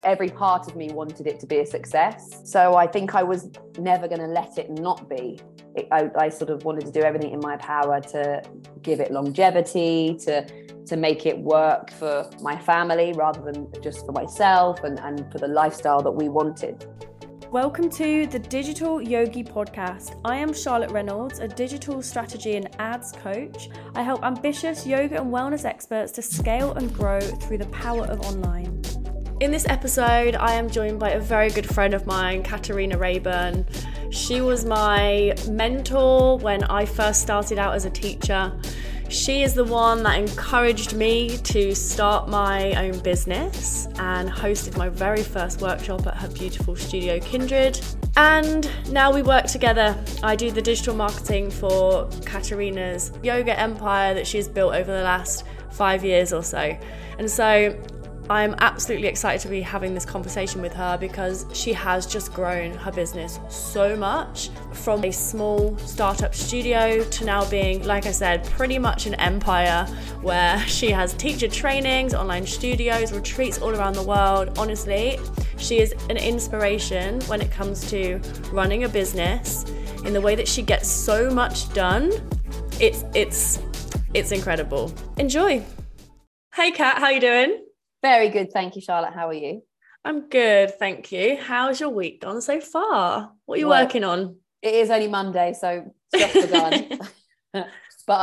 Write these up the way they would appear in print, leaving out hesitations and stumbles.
Every part of me wanted it to be a success. So I think I was never going to let it not be. I sort of wanted to do everything in my power to give it longevity, to make it work for my family rather than just for myself and for the lifestyle that we wanted. Welcome to the Digital Yogi Podcast. I am Charlotte Reynolds, a digital strategy and ads coach. I help ambitious yoga and wellness experts to scale and grow through the power of online. In this episode, I am joined by a very good friend of mine, Katerina Rayburn. She was my mentor when I first started out as a teacher. She is the one that encouraged me to start my own business and hosted my very first workshop at her beautiful studio, Kindred. And now we work together. I do the digital marketing for Katerina's yoga empire that she's built over the last 5 years or so. And so I'm absolutely excited to be having this conversation with her because she has just grown her business so much from a small startup studio to now being, like I said, pretty much an empire where she has teacher trainings, online studios, retreats all around the world. Honestly, she is an inspiration when it comes to running a business in the way that she gets so much done. It's incredible. Enjoy. Hey Kat, how you doing? Very good. Thank you, Charlotte. How are you? I'm good, thank you. How's your week gone so far? What are you working on? It is only Monday, so just begun. But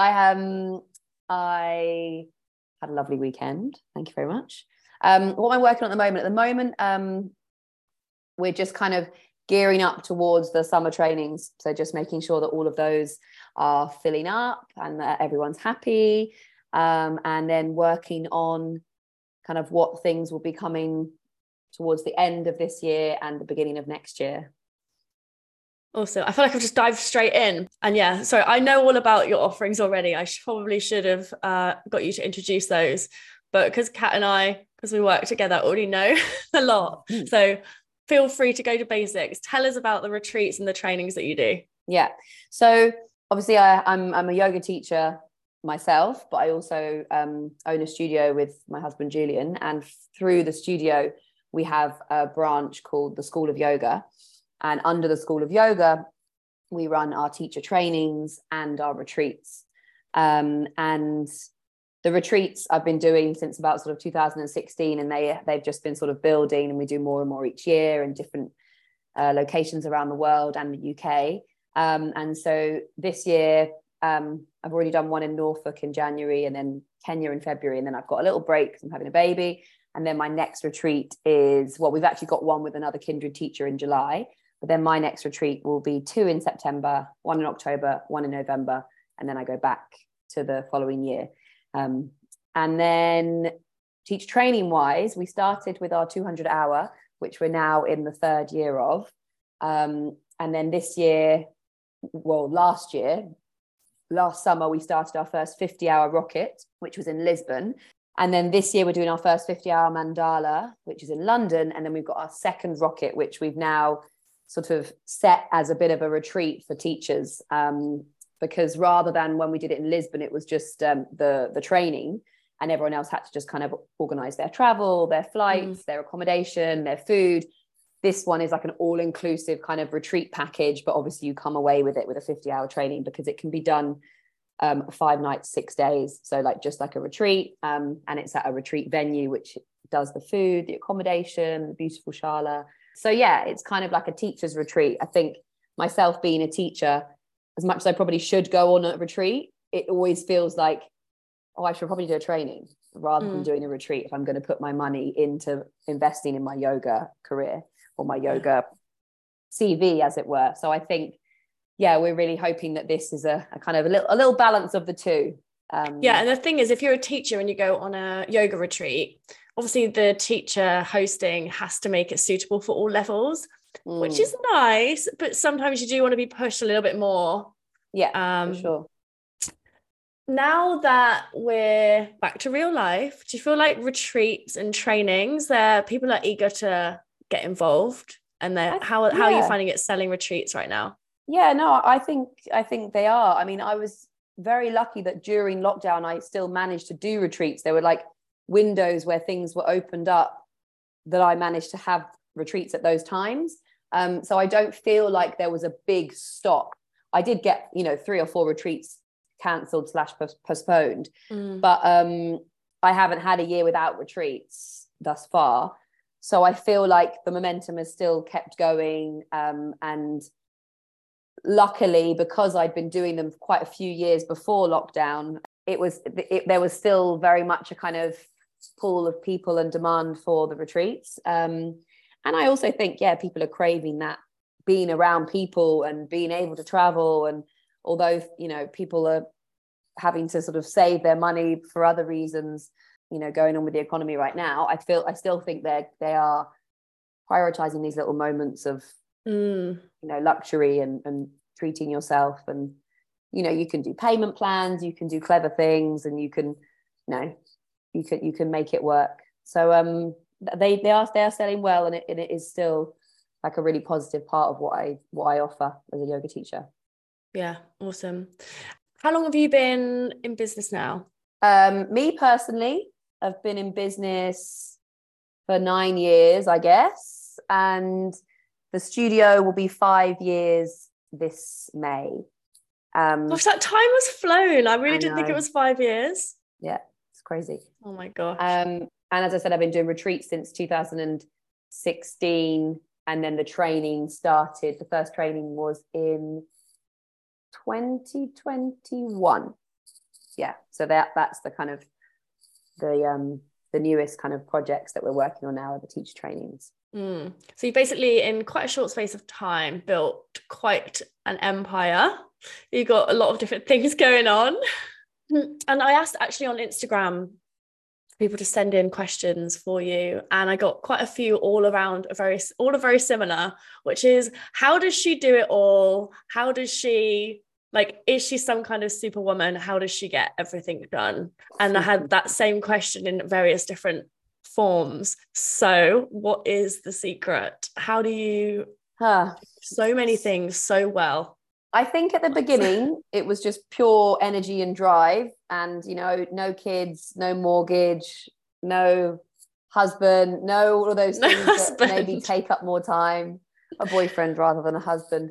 I had a lovely weekend. Thank you very much. What am I working on at the moment? At the moment, we're just kind of gearing up towards the summer trainings. So just making sure that all of those are filling up and that everyone's happy. And then working on kind of what things will be coming towards the end of this year and the beginning of next year. Also, I feel like I've just dived straight in. And yeah, so I know all about your offerings already. I probably should have got you to introduce those. But because Kat and I, because we work together, already know a lot. So feel free to go to basics. Tell us about the retreats and the trainings that you do. Yeah. So obviously I'm a yoga teacher myself, but I also own a studio with my husband Julian, and through the studio we have a branch called the School of Yoga, and under the School of Yoga we run our teacher trainings and our retreats, and the retreats I've been doing since about sort of 2016, and they've just been sort of building, and we do more and more each year in different locations around the world and the UK, and so this year I've already done one in Norfolk in January, and then Kenya in February, and then I've got a little break because I'm having a baby. And then my next retreat is, well, we've actually got one with another Kindred teacher in July, but then my next retreat will be 2 in September, 1 in October, 1 in November, and then I go back to the following year. And then teach training wise, we started with our 200 hour, which we're now in the 3rd year of. And then this year, well, last summer, we started our first 50-hour rocket, which was in Lisbon. And then this year, we're doing our first 50-hour mandala, which is in London. And then we've got our second rocket, which we've now sort of set as a bit of a retreat for teachers. Because rather than when we did it in Lisbon, it was just the training, and everyone else had to just kind of organize their travel, their flights, their accommodation, their food. This one is like an all-inclusive kind of retreat package, but obviously you come away with it with a 50-hour training because it can be done 5 nights, 6 days. So like just like a retreat, and it's at a retreat venue, which does the food, the accommodation, the beautiful shala. So yeah, it's kind of like a teacher's retreat. I think myself being a teacher, as much as I probably should go on a retreat, it always feels like, oh, I should probably do a training rather than doing a retreat if I'm going to put my money into investing in my yoga career or my yoga CV, as it were. So I think, yeah, we're really hoping that this is a kind of a little balance of the two. Yeah, and the thing is, if you're a teacher and you go on a yoga retreat, obviously the teacher hosting has to make it suitable for all levels, which is nice, but sometimes you do want to be pushed a little bit more. Yeah, for sure. Now that we're back to real life, do you feel like retreats and trainings, people are eager to get involved, and how are you finding it selling retreats right now? Yeah, no, I think they are. I mean, I was very lucky that during lockdown I still managed to do retreats. There were like windows where things were opened up that I managed to have retreats at those times. So I don't feel like there was a big stop. I did get, 3 or 4 retreats cancelled / postponed, but I haven't had a year without retreats thus far. So I feel like the momentum has still kept going. And luckily, because I'd been doing them for quite a few years before lockdown, there was still very much a kind of pool of people and demand for the retreats. And I also think, people are craving that, being around people and being able to travel. And although, people are having to sort of save their money for other reasons, going on with the economy right now, I still think they are prioritizing these little moments of, luxury and treating yourself. And, you can do payment plans, you can do clever things, and you can make it work. So they are selling well, and it is still like a really positive part of what I offer as a yoga teacher. Yeah, awesome. How long have you been in business now? Me personally, I've been in business for 9 years, I guess, and the studio will be 5 years this May. Gosh, that time has flown. I really didn't think it was 5 years. Yeah, it's crazy. Oh my gosh. And as I said, I've been doing retreats since 2016, and then the training started. The first training was in 2021. Yeah, so that's the kind of the newest kind of projects that we're working on now, are the teacher trainings. So you basically, in quite a short space of time, built quite an empire. You got a lot of different things going on. And I asked actually on Instagram people to send in questions for you, and I got quite a few all are very similar, which is, how does she do it all? How does she, is she some kind of superwoman? How does she get everything done? And I had that same question in various different forms. So what is the secret? How do you do so many things so well? I think at the beginning it was just pure energy and drive, and no kids, no mortgage, no husband, no all of those things that maybe take up more time, a boyfriend rather than a husband.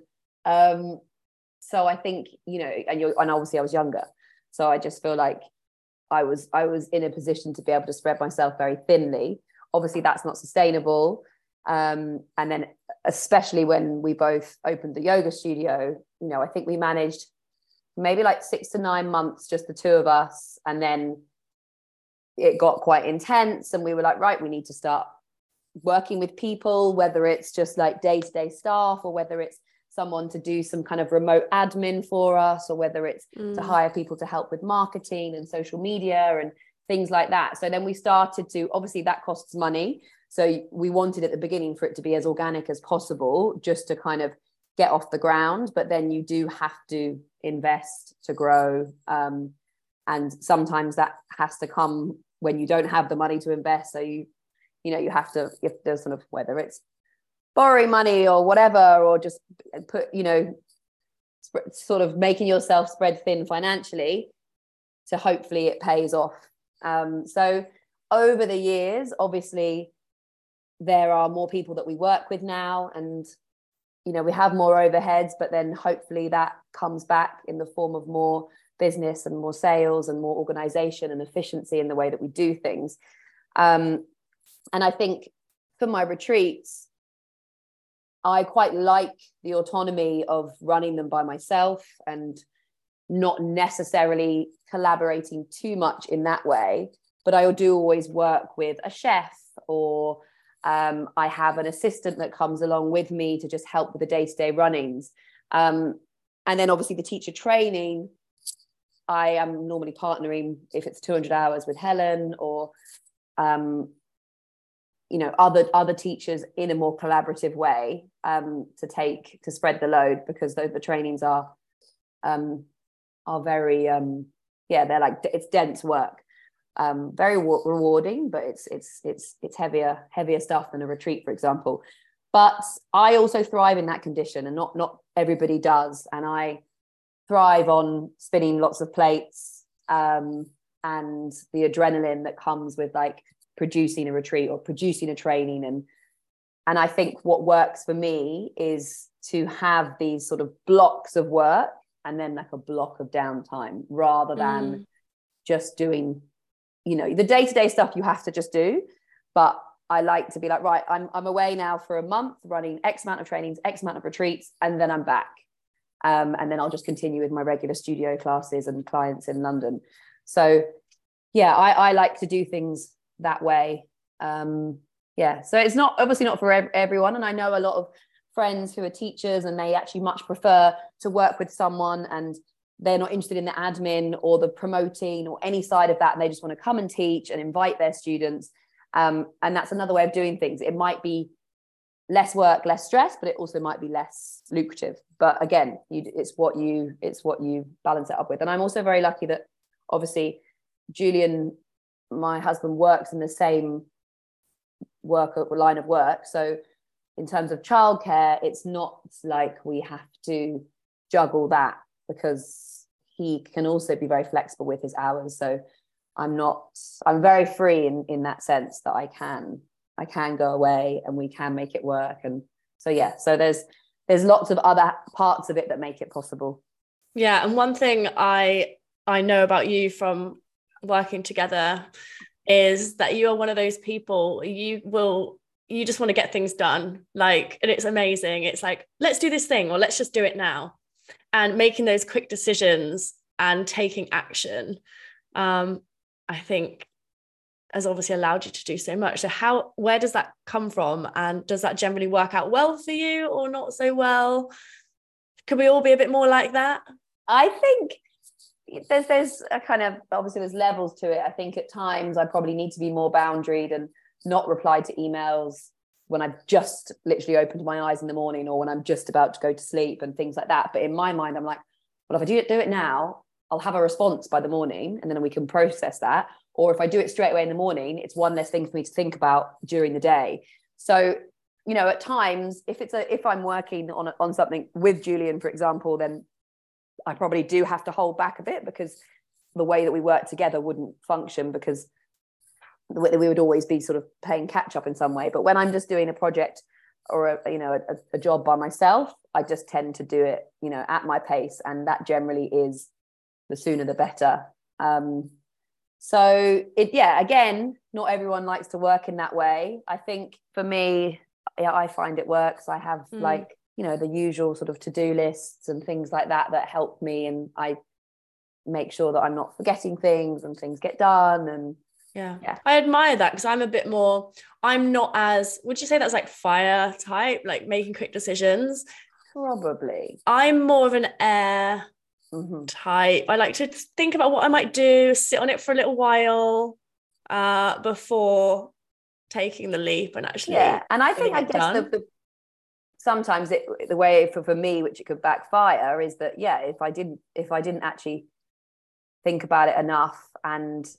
So I think, and obviously I was younger, so I just feel like I was in a position to be able to spread myself very thinly. Obviously that's not sustainable. And then especially when we both opened the yoga studio, I think we managed maybe 6 to 9 months, just the two of us. And then it got quite intense, and we were like, right, we need to start working with people, whether it's just day-to-day staff, or whether it's someone to do some kind of remote admin for us, or whether it's to hire people to help with marketing and social media and things like that. So then we started to, obviously that costs money. So we wanted at the beginning for it to be as organic as possible, just to kind of get off the ground. But then you do have to invest to grow. And sometimes that has to come when you don't have the money to invest. So you have to sort of, whether it's borrowing money or whatever, or just put, sort of making yourself spread thin financially, to hopefully it pays off. So over the years, obviously, there are more people that we work with now, and we have more overheads, but then hopefully that comes back in the form of more business and more sales and more organization and efficiency in the way that we do things. And I think for my retreats, I quite like the autonomy of running them by myself and not necessarily collaborating too much in that way. But I do always work with a chef, or I have an assistant that comes along with me to just help with the day-to-day runnings. And then obviously the teacher training, I am normally partnering, if it's 200 hours, with Helen, or other teachers in a more collaborative way, to spread the load, because the trainings are very they're it's dense work, very rewarding, but it's heavier stuff than a retreat, for example. But I also thrive in that condition, and not everybody does. And I thrive on spinning lots of plates, and the adrenaline that comes with producing a retreat or producing a training. And I think what works for me is to have these sort of blocks of work and then like a block of downtime, rather than just doing, the day-to-day stuff you have to just do. But I like to be like, right, I'm away now for a month running X amount of trainings, X amount of retreats, and then I'm back. And then I'll just continue with my regular studio classes and clients in London. So yeah, I like to do things that way. So it's obviously not for everyone. And I know a lot of friends who are teachers and they actually much prefer to work with someone and they're not interested in the admin or the promoting or any side of that. And they just want to come and teach and invite their students. And that's another way of doing things. It might be less work, less stress, but it also might be less lucrative. But again, it's what you balance it up with. And I'm also very lucky that obviously Julian, my husband, works in the same line of work. So in terms of childcare, it's not like we have to juggle that, because he can also be very flexible with his hours. So I'm very free in that sense, that I can go away and we can make it work. And so there's lots of other parts of it that make it possible. Yeah. And one thing I know about you from working together is that you are one of those people, you just want to get things done, like, and it's amazing. It's like, let's do this thing, or let's just do it now. And making those quick decisions and taking action, I think has obviously allowed you to do so much. So where does that come from? And does that generally work out well for you or not so well? Could we all be a bit more like that? I think there's a kind of, obviously there's levels to it. I think at times I probably need to be more boundaried and not reply to emails when I've just literally opened my eyes in the morning, or when I'm just about to go to sleep and things like that. But in my mind, I'm like, well, if I do it now, I'll have a response by the morning and then we can process that. Or if I do it straight away in the morning, it's one less thing for me to think about during the day. So, at times, if I'm working on something with Julian, for example, then I probably do have to hold back a bit, because the way that we work together wouldn't function, because we would always be sort of playing catch up in some way. But when I'm just doing a project or a job by myself, I just tend to do it, at my pace. And that generally is the sooner the better. So again, not everyone likes to work in that way. I think for me, I find it works. I have the usual sort of to-do lists and things like that help me. And I make sure that I'm not forgetting things and things get done. And yeah. I admire that, because I'm not as, would you say that's like fire type, like making quick decisions? Probably. I'm more of an air type. I like to think about what I might do, sit on it for a little while before taking the leap and actually. Yeah, and I think, I guess sometimes the way for me, which it could backfire, is that if I didn't actually think about it enough, and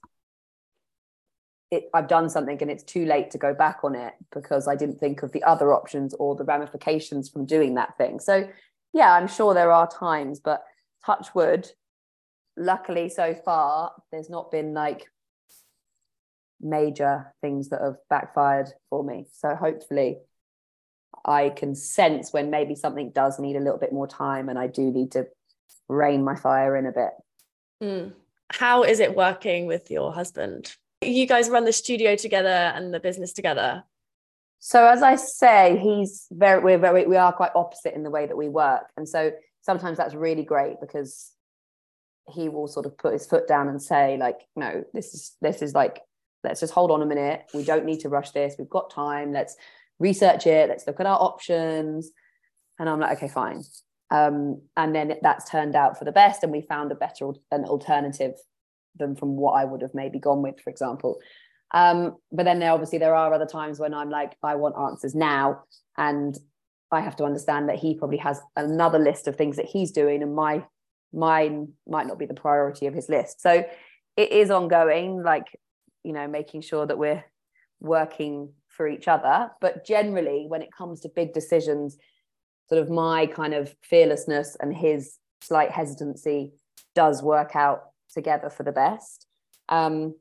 I've done something and it's too late to go back on it because I didn't think of the other options or the ramifications from doing that thing. So yeah, I'm sure there are times, but touch wood, luckily so far there's not been like major things that have backfired for me. So hopefully I can sense when maybe something does need a little bit more time and I do need to rein my fire in a bit. How is it working with your husband? You guys run the studio together and the business together? So as I say, we are quite opposite in the way that we work. And so sometimes that's really great, because he will sort of put his foot down and say like, no, this is like, let's just hold on a minute. We don't need to rush this. We've got time. Let's research it. Let's look at our options. And I'm like, okay, fine. And then that's turned out for the best. And we found an alternative than from what I would have maybe gone with, for example. But then there are other times when I'm like, I want answers now. And I have to understand that he probably has another list of things that he's doing, and mine might not be the priority of his list. So it is ongoing, like, making sure that we're working for each other. But generally, when it comes to big decisions, sort of my kind of fearlessness and his slight hesitancy does work out together for the best.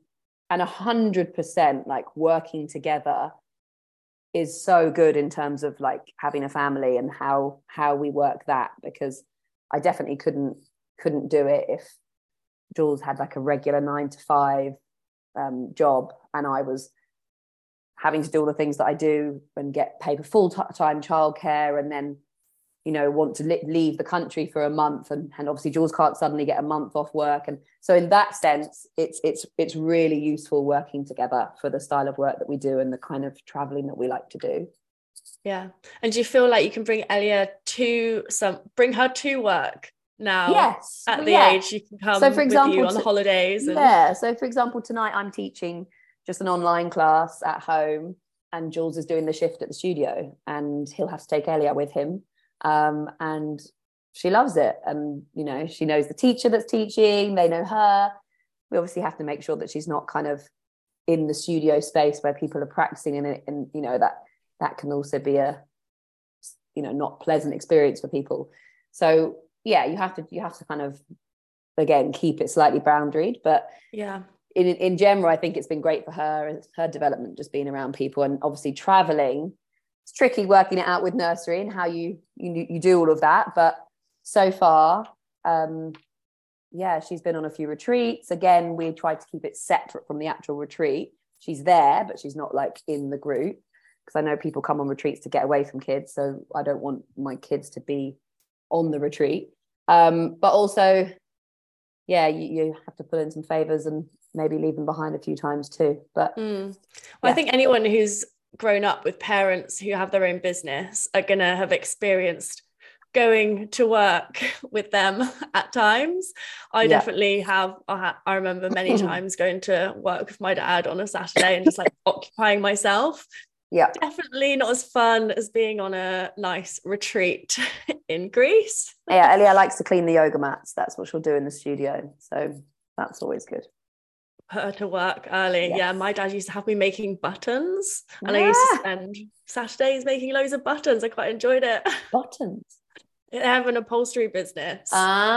And 100% like working together is so good in terms of like having a family and how we work that, because I definitely couldn't do it if Jules had like a regular 9 to 5 job and I was having to do all the things that I do and get paid for full-time childcare, and then, you know, want to leave the country for a month, and obviously Jules can't suddenly get a month off work. And so in that sense, it's really useful working together for the style of work that we do and the kind of traveling that we like to do. Yeah. And do you feel like you can bring Elia bring her to work now? Yes. At the age she can come so for example, with you on the holidays. Yeah. So for example, tonight I'm teaching just an online class at home, and Jules is doing the shift at the studio, and he'll have to take Elia with him. And she loves it. And, you know, she knows the teacher that's teaching, they know her. We obviously have to make sure that she's not kind of in the studio space where people are practicing in it. And, you know, that can also be a, you know, not pleasant experience for people. So yeah, you have to kind of, again, keep it slightly boundaried, but yeah. In general, I think it's been great for her development, just being around people. And obviously traveling, it's tricky working it out with nursery and how you do all of that. But so far, yeah, she's been on a few retreats. Again, we tried to keep it separate from the actual retreat. She's there, but she's not like in the group, because I know people come on retreats to get away from kids. So I don't want my kids to be on the retreat. But also, yeah, you have to pull in some favors and maybe leave them behind a few times too. But well, yeah. I think anyone who's grown up with parents who have their own business are gonna have experienced going to work with them at times. I definitely have. I remember many times going to work with my dad on a Saturday and just like occupying myself. Yeah, definitely not as fun as being on a nice retreat in Greece. Yeah, Elia likes to clean the yoga mats. That's what she'll do in the studio, so that's always good. Put her to work early. Yes. Yeah, my dad used to have me making buttons, and I used to spend Saturdays making loads of buttons. I quite enjoyed it. Buttons? I have an upholstery business.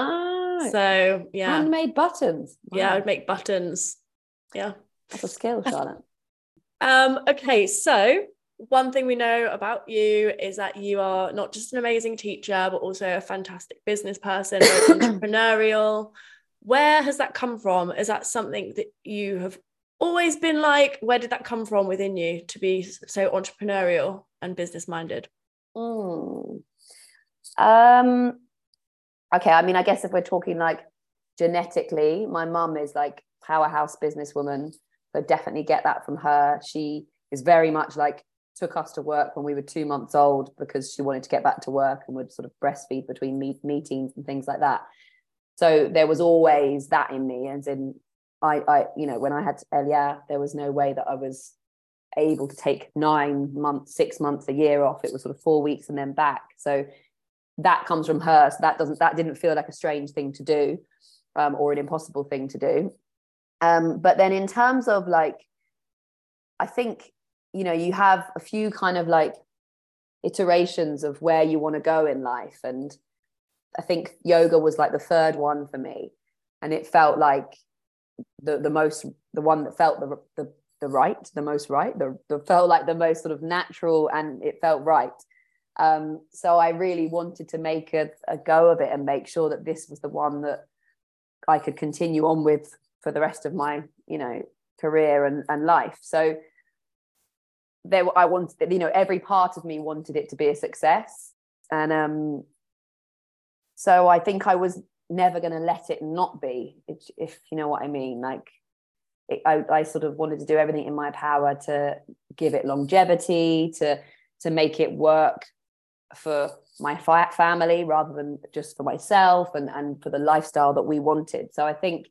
So yeah, handmade buttons. Wow. Yeah, I would make buttons. Yeah, that's a skill, Charlotte. Okay, so one thing we know about you is that you are not just an amazing teacher, but also a fantastic business person, very entrepreneurial. Where has that come from? Is that something that you have always been like? Where did that come from within you to be so entrepreneurial and business minded? Okay, I mean, I guess if we're talking like genetically, my mum is like powerhouse businesswoman. So definitely get that from her. She is very much like took us to work when we were 2 months old because she wanted to get back to work and would sort of breastfeed between meetings and things like that. So there was always that in me. And in I you know, when I had Elia, there was no way that I was able to take 9 months, 6 months, a year off. It was sort of 4 weeks and then back. So that comes from her. So that didn't feel like a strange thing to do, or an impossible thing to do. But then in terms of like, I think, you know, you have a few kind of like iterations of where you want to go in life. And I think yoga was like the third one for me. And it felt like the one that felt felt like the most sort of natural, and it felt right. So I really wanted to make a go of it and make sure that this was the one that I could continue on with for the rest of my, you know, career and life. So I wanted, you know, every part of me wanted it to be a success. And so I think I was never going to let it not be, if you know what I mean. Like I sort of wanted to do everything in my power to give it longevity, to make it work for my family rather than just for myself, and for the lifestyle that we wanted. So I think,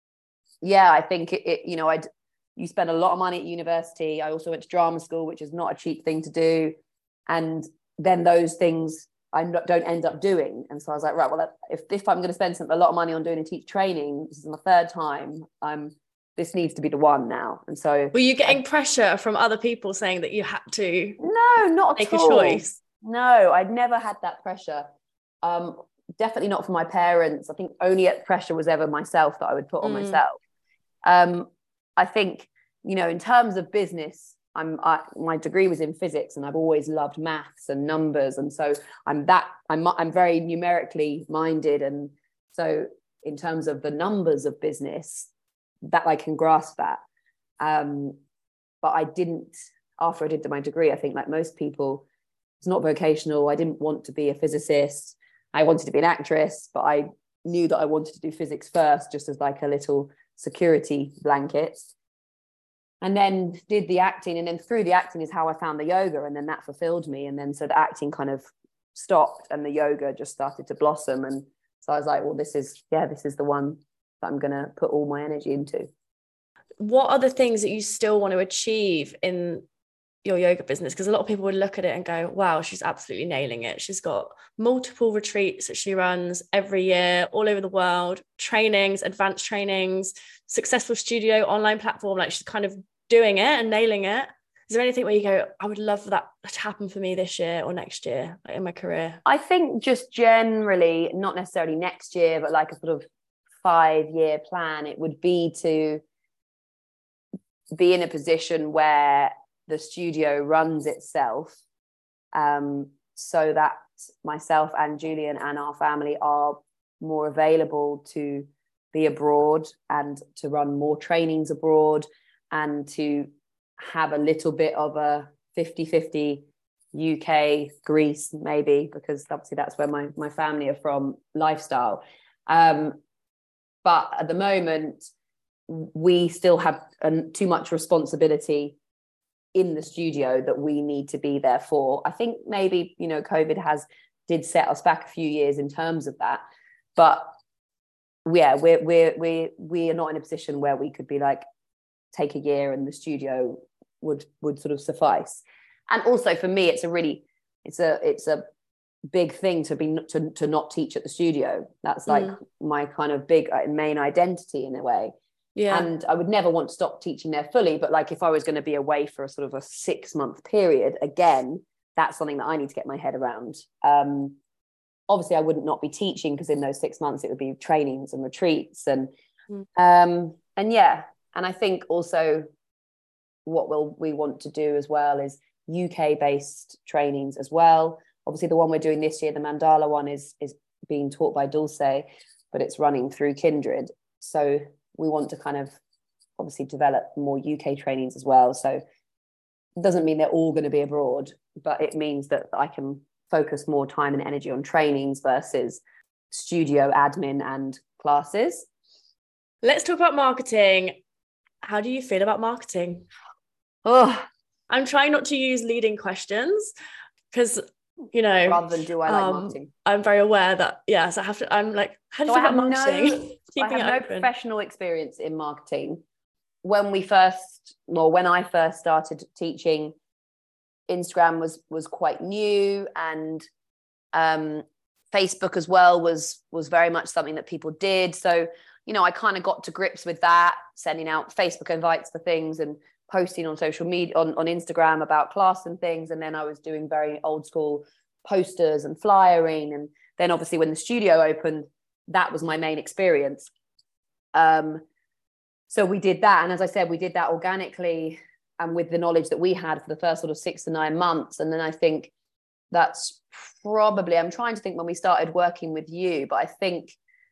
it you know, you spend a lot of money at university. I also went to drama school, which is not a cheap thing to do. And then those things I don't end up doing. And so I was like, right, well, if I'm going to spend a lot of money on doing a teacher training, this is my third time, this needs to be the one now. And so were you getting pressure from other people saying that you had to not make at all. a choice? No, I'd never had that pressure. Definitely not from my parents. I think only pressure was ever myself that I would put on myself. I think in terms of business, my degree was in physics, and I've always loved maths and numbers, and so I'm very numerically minded, and so in terms of the numbers of business, that I can grasp that. But I didn't, after I did my degree, I think like most people, it's not vocational. I didn't want to be a physicist. I wanted to be an actress, but I knew that I wanted to do physics first, just as like a little security blanket. And then did the acting, and then through the acting is how I found the yoga, and then that fulfilled me. And then so the acting kind of stopped, and the yoga just started to blossom. And so I was like, well, this is the one that I'm going to put all my energy into. What are the things that you still want to achieve in your yoga business? Because a lot of people would look at it and go, wow, she's absolutely nailing it. She's got multiple retreats that she runs every year all over the world, trainings, advanced trainings, successful studio, online platform. Like, she's kind of doing it and nailing it. Is there anything where you go, I would love for that to happen for me this year or next year, like in my career? I think just generally, not necessarily next year, but like a sort of 5-year plan, it would be to be in a position where the studio runs itself, so that myself and Julian and our family are more available to be abroad and to run more trainings abroad, and to have a little bit of a 50-50 UK, Greece, maybe, because obviously that's where my family are from, lifestyle. But at the moment, we still have too much responsibility in the studio that we need to be there for. I think maybe, COVID did set us back a few years in terms of that. But yeah, we are not in a position where we could be like, take a year and the studio would sort of suffice. And also for me, it's a big thing to not teach at the studio. That's like my kind of big main identity in a way. Yeah. And I would never want to stop teaching there fully, but like if I was going to be away for a sort of a 6-month period, again, that's something that I need to get my head around. Obviously I wouldn't not be teaching, because in those 6 months it would be trainings and retreats and yeah. And I think also what we want to do as well is UK based trainings as well. Obviously the one we're doing this year, the Mandala one, is being taught by Dulce, but it's running through Kindred. So we want to kind of obviously develop more UK trainings as well. So it doesn't mean they're all going to be abroad, but it means that I can focus more time and energy on trainings versus studio admin and classes. Let's talk about marketing. How do you feel about marketing? Oh, I'm trying not to use leading questions because, rather than do I like marketing? I'm very aware that, so I'm like, how do you feel about marketing? I have no professional experience in marketing. When I first started teaching, Instagram was quite new, and Facebook as well was very much something that people did. So, I kind of got to grips with that, sending out Facebook invites for things and posting on social media, on Instagram about class and things. And then I was doing very old school posters and flyering. And then obviously when the studio opened, that was my main experience. So we did that. And as I said, we did that organically and with the knowledge that we had for the first sort of 6 to 9 months. And then I think that's probably, I'm trying to think when we started working with you, but I think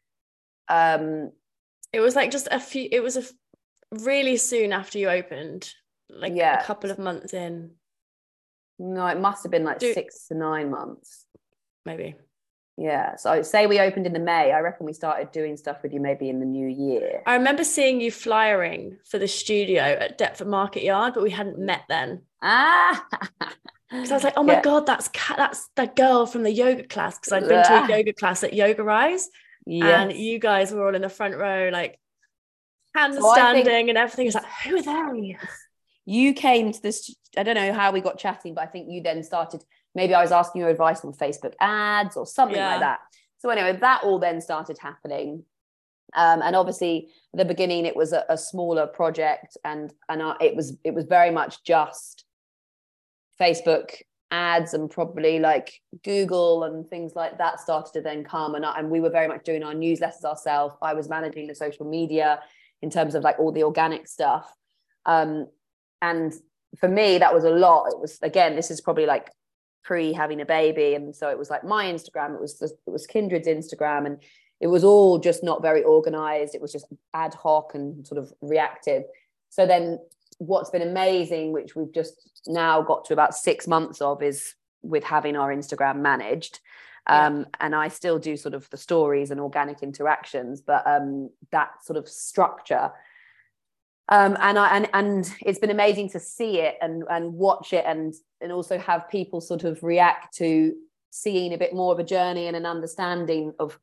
it was like just really soon after you opened, like a couple of months in. No, it must have been like 6 to 9 months. Maybe. Yeah. So say we opened in the May. I reckon we started doing stuff with you maybe in the new year. I remember seeing you flyering for the studio at Deptford Market Yard, but we hadn't met then. Because I was like, oh my God, that's the girl from the yoga class. Because I'd been to a yoga class at Yoga Rise. Yes. And you guys were all in the front row, like handstanding and everything. It's like, who are they? You came to this, I don't know how we got chatting, but I think you then started, maybe I was asking you advice on Facebook ads or something like that. So anyway, that all then started happening. And obviously at the beginning it was a smaller project, and it was very much just Facebook ads, and probably like Google and things like that started to then come, and we were very much doing our newsletters ourselves. I was managing the social media in terms of like all the organic stuff. And for me, that was a lot. It was, again, this is probably like pre having a baby. And so it was like my Instagram, it was Kindred's Instagram, and it was all just not very organized. It was just ad hoc and sort of reactive. So then what's been amazing, which we've just now got to about 6 months of, is with having our Instagram managed. And I still do sort of the stories and organic interactions, but that sort of structure. And it's been amazing to see it and watch it, and also have people sort of react to seeing a bit more of a journey and an understanding of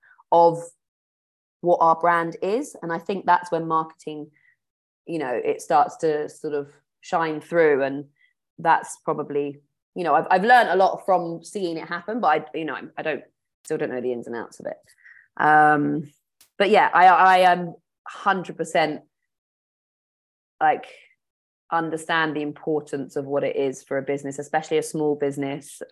what our brand is. And I think that's when marketing, you know, it starts to sort of shine through. And that's probably, you know, I've learned a lot from seeing it happen, but I still don't know the ins and outs of it. But yeah, I am 100% like understand the importance of what it is for a business, especially a small business.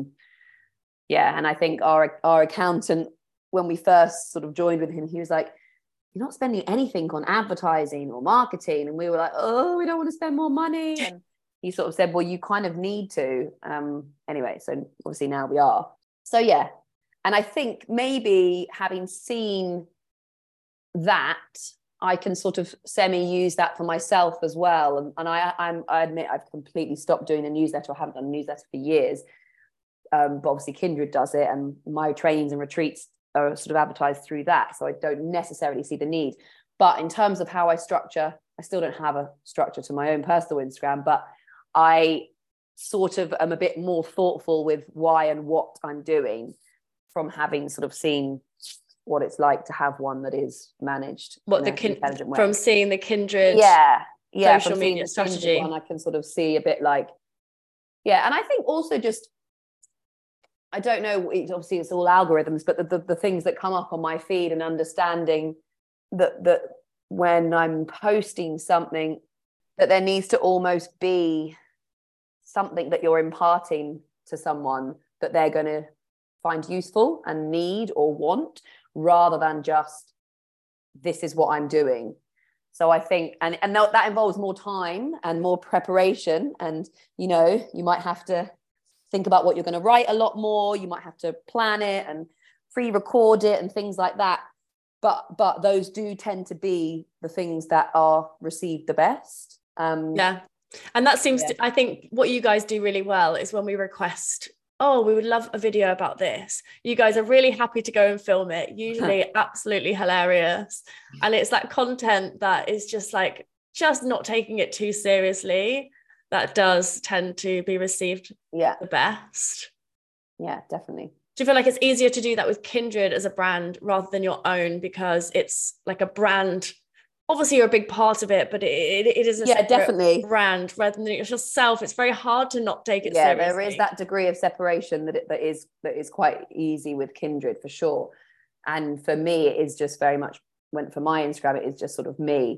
Yeah. And I think our accountant, when we first sort of joined with him, he was like, "You're not spending anything on advertising or marketing." And we were like, "Oh, we don't want to spend more money." And he sort of said, "Well, you kind of need to." Anyway, so obviously now we are. So yeah. And I think maybe having seen that, I can sort of use that for myself as well. And I admit I've completely stopped doing a newsletter. I haven't done a newsletter for years. But obviously Kindred does it, and my trainings and retreats are sort of advertised through that. So I don't necessarily see the need. But in terms of how I structure, I still don't have a structure to my own personal Instagram, but I sort of am a bit more thoughtful with why and what I'm doing, from having sort of seen what it's like to have one that is managed from seeing the Kindred social media strategy one, I can sort of see a bit like, yeah. And I think also just, I don't know, obviously it's all algorithms, but the things that come up on my feed, and understanding that when I'm posting something, that there needs to almost be something that you're imparting to someone that they're going to find useful and need or want, rather than just, this is what I'm doing. So I think, and that involves more time and more preparation. And, you know, you might have to think about what you're going to write a lot more. You might have to plan it and pre-record it and things like that. But those do tend to be the things that are received the best. Yeah. And that seems to, I think what you guys do really well is when we request, "Oh, we would love a video about this," you guys are really happy to go and film it, usually absolutely hilarious. And it's that content that is just like, just not taking it too seriously, that does tend to be received the best. Yeah, definitely. Do you feel like it's easier to do that with Kindred as a brand rather than your own, because it's like a brand? Obviously you're a big part of it, but it is a definitely brand rather than it's yourself. It's very hard to not take it seriously. There is that degree of separation that is quite easy with Kindred, for sure. And for me, it is just very much, for my Instagram, it is just sort of me.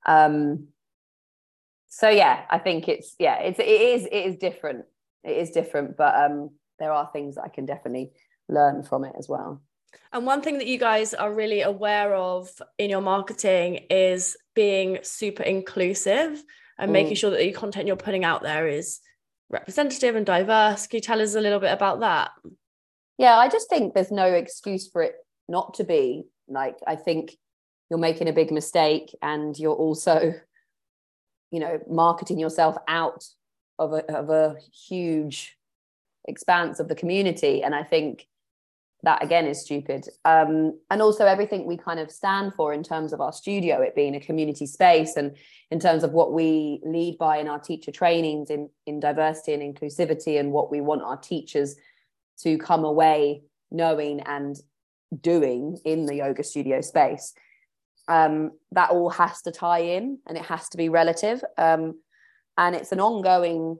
So yeah, I think it is different. It is different, but there are things that I can definitely learn from it as well. And one thing that you guys are really aware of in your marketing is being super inclusive and making sure that the content you're putting out there is representative and diverse. Can you tell us a little bit about that? Yeah, I just think there's no excuse for it not to be. Like, I think you're making a big mistake, and you're also, you know, marketing yourself out of a huge expanse of the community. And I think that, again, is stupid. And also everything we kind of stand for in terms of our studio, it being a community space, and in terms of what we lead by in our teacher trainings in diversity and inclusivity, and what we want our teachers to come away knowing and doing in the yoga studio space. That all has to tie in, and it has to be relative. And it's an ongoing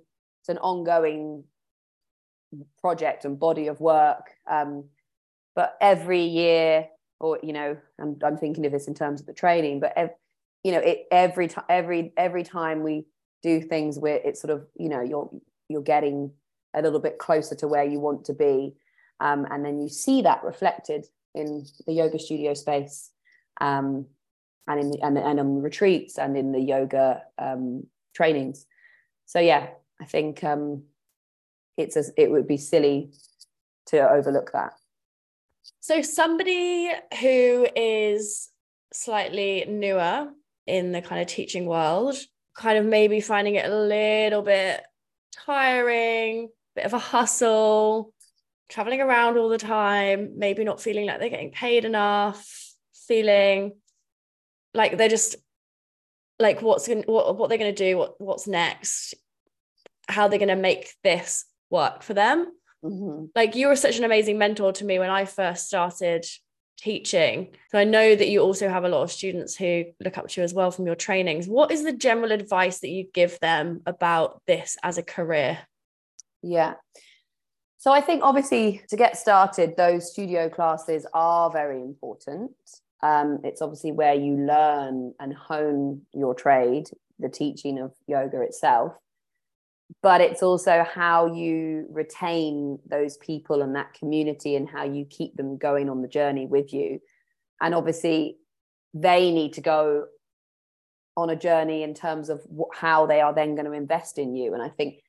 project and body of work. But every year, or, you know, I'm thinking of this in terms of the training, but every time we do things where it's sort of, you know, you're getting a little bit closer to where you want to be, and then you see that reflected in the yoga studio space, and on the retreats, and in the yoga trainings. So yeah, I think it would be silly to overlook that. So somebody who is slightly newer in the kind of teaching world, kind of maybe finding it a little bit tiring, bit of a hustle, traveling around all the time, maybe not feeling like they're getting paid enough, feeling like they're just like what they're going to do, what's next, how they're going to make this work for them. Mm-hmm. Like, you were such an amazing mentor to me when I first started teaching. So I know that you also have a lot of students who look up to you as well from your trainings. What is the general advice that you give them about this as a career? Yeah. So I think obviously to get started, those studio classes are very important. It's obviously where you learn and hone your trade, the teaching of yoga itself. But it's also how you retain those people and that community and how you keep them going on the journey with you. And obviously they need to go on a journey in terms of how they are then going to invest in you. And I think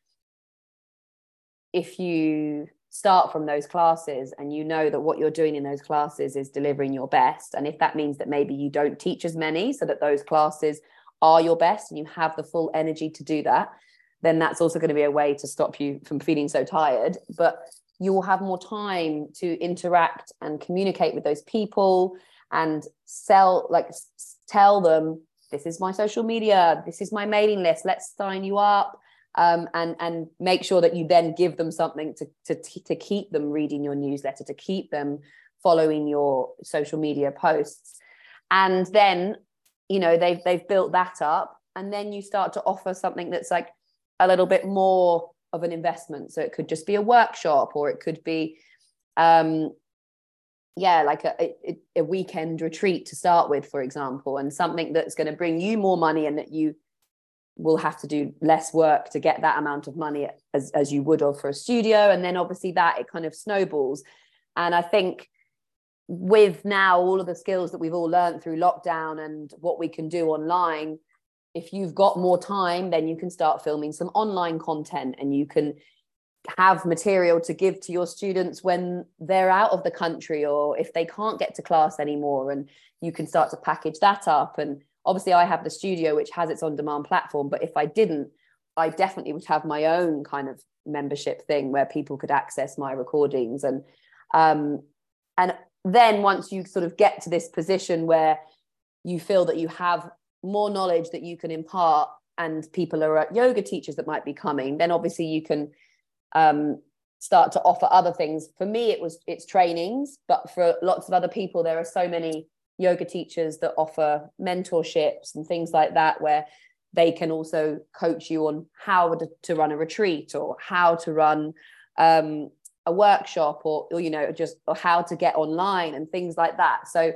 if you start from those classes and you know that what you're doing in those classes is delivering your best, and if that means that maybe you don't teach as many so that those classes are your best and you have the full energy to do that, then that's also going to be a way to stop you from feeling so tired. But you will have more time to interact and communicate with those people and tell them, this is my social media, this is my mailing list, let's sign you up. And make sure that you then give them something to keep them reading your newsletter, to keep them following your social media posts. And then, they've built that up, and then you start to offer something that's like a little bit more of an investment. So it could just be a workshop, or it could be like a weekend retreat to start with, for example, and something that's going to bring you more money and that you will have to do less work to get that amount of money as you would have for a studio. And then obviously that it kind of snowballs. And I think with now all of the skills that we've all learned through lockdown and what we can do online, if you've got more time, then you can start filming some online content, and you can have material to give to your students when they're out of the country, or if they can't get to class anymore, and you can start to package that up. And obviously I have the studio, which has its on-demand platform, but if I didn't, I definitely would have my own kind of membership thing where people could access my recordings. And then once you sort of get to this position where you feel that you have more knowledge that you can impart, and people are yoga teachers that might be coming, then obviously you can start to offer other things. For me, it's trainings, but for lots of other people, there are so many yoga teachers that offer mentorships and things like that, where they can also coach you on how to run a retreat, or how to run a workshop, or how to get online and things like that. So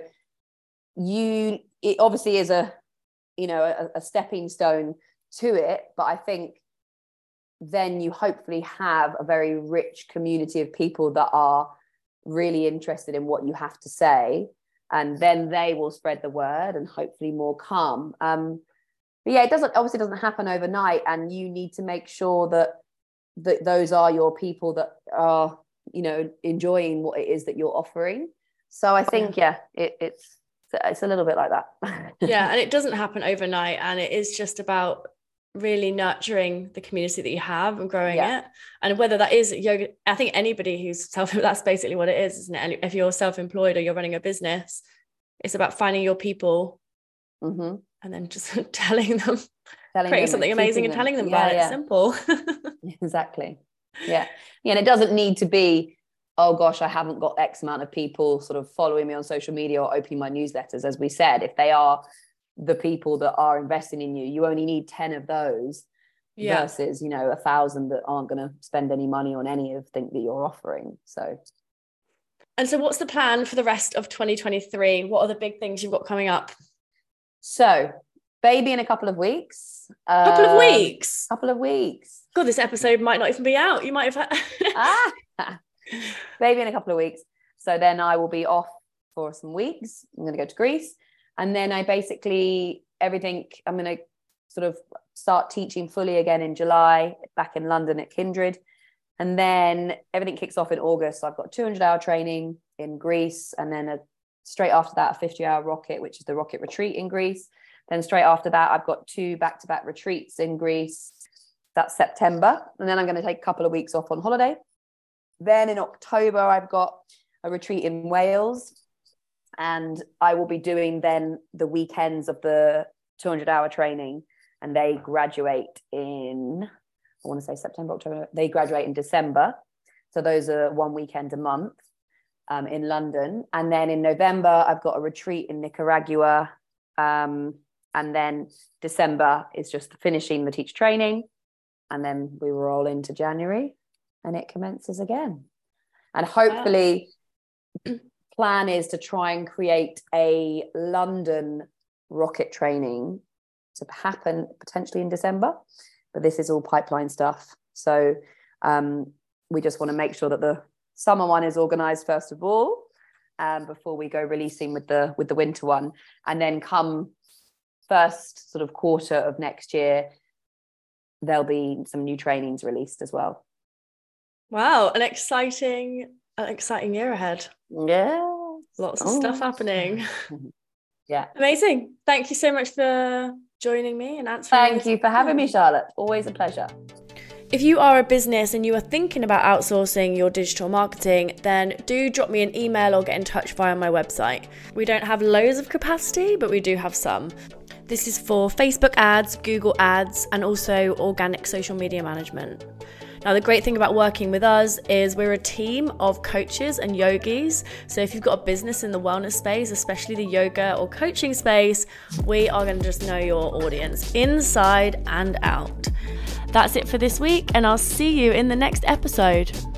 it obviously is a stepping stone to it, but I think then you hopefully have a very rich community of people that are really interested in what you have to say, and then they will spread the word and hopefully more come. But yeah, it doesn't happen overnight, and you need to make sure that those are your people that are enjoying what it is that you're offering. So I think it's a little bit like that. Yeah, and it doesn't happen overnight, and it is just about really nurturing the community that you have and growing it. And whether that is yoga, I think anybody who's that's basically what it is, isn't it? And if you're self-employed or you're running a business, it's about finding your people, and then just creating something amazing and telling them about it. It's simple. Exactly. Yeah. And it doesn't need to be, oh gosh, I haven't got X amount of people sort of following me on social media or opening my newsletters. As we said, if they are the people that are investing in you, you only need 10 of those versus 1,000 that aren't going to spend any money on anything that you're offering. So what's the plan for the rest of 2023? What are the big things you've got coming up? So baby in a couple of weeks. Couple of weeks. God, this episode might not even be out. You might have baby in a couple of weeks. So then I will be off for some weeks. I'm going to go to Greece. And then I'm going to sort of start teaching fully again in July, back in London at Kindred. And then everything kicks off in August. So I've got 200-hour training in Greece, and then straight after that, a 50-hour rocket, which is the rocket retreat in Greece. Then straight after that, I've got 2 back-to-back retreats in Greece. That's September. And then I'm going to take a couple of weeks off on holiday. Then in October, I've got a retreat in Wales. And I will be doing then the weekends of the 200-hour training. And they graduate in, I want to say September, October. They graduate in December. So those are 1 weekend a month in London. And then in November, I've got a retreat in Nicaragua. And then December is just finishing the teacher training. And then we roll into January and it commences again. And hopefully, plan is to try and create a London rocket training to happen potentially in December. But this is all pipeline stuff. So we just want to make sure that the summer one is organized first of all, before we go releasing with the winter one. And then come first sort of quarter of next year, there'll be some new trainings released as well. Wow, an exciting year ahead. Yeah. Lots of stuff happening. Yeah. Amazing. Thank you so much for joining me and answering. Thank you for having me, Charlotte. Always a pleasure. If you are a business and you are thinking about outsourcing your digital marketing, then do drop me an email or get in touch via my website. We don't have loads of capacity, but we do have some. This is for Facebook ads, Google ads, and also organic social media management. Now, the great thing about working with us is we're a team of coaches and yogis. So if you've got a business in the wellness space, especially the yoga or coaching space, we are going to just know your audience inside and out. That's it for this week, and I'll see you in the next episode.